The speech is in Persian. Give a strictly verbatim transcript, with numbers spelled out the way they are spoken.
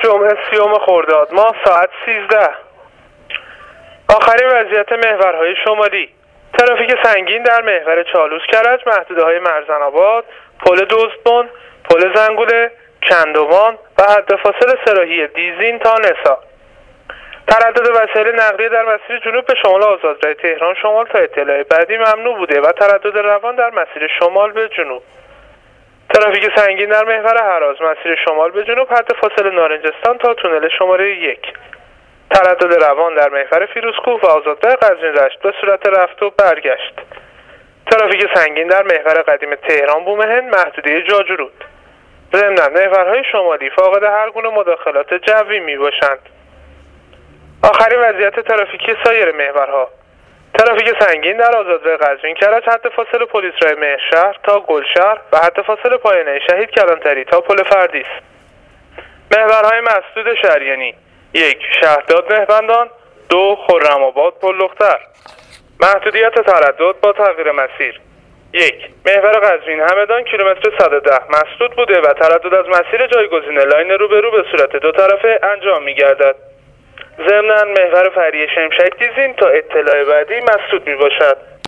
جمعه سیوم خرداد ماه ساعت سیزده. آخرین وضعیت محورهای شمالی: ترافیک سنگین در محور چالوس کرج، محدوده های مرزن‌آباد، پل دزدبن، پل زنگوله، کندوان و حد فاصل سراحی دیزین تا نسا. تردد وسایل نقلیه در مسیر جنوب به شمال آزادراه تهران شمال تا اطلاع بعدی ممنوع بوده و تردد روان در مسیر شمال به جنوب. ترافیک سنگین در محور هراز، مسیر شمال به جنوب، حد فاصل نارنجستان تا تونل شماره یک. تردد روان در محور فیروزکوه و آزادراه قزوین رشت به صورت رفت و برگشت. ترافیک سنگین در محور قدیم تهران بومهن، محدوده جاجورود. ضمناً محورهای شمالی فاقد هر گونه مداخلات جوی می باشند. آخرین وضعیت ترافیکی سایر محورها: ترافیک سنگین در آزادراه قزوین کرج، حد فاصل پلیس رای مهرشهر تا گلشهر و حد فاصل پایانه شهید کلانتری تا پل فردیس. محورهای مسدود شریانی: یک شهرداد مهربندان، دو خرم‌آباد پل‌دختر. محدودیت تردد با تغییر مسیر: یک محور قزوین همدان کیلومتر صد و ده مسدود بوده و تردد از مسیر جایگزین لاین روبرو به صورت دو طرفه انجام می‌گردد. ضمناً محور فریه شمشک دیزین تا اطلاع بعدی مسدود می‌باشد.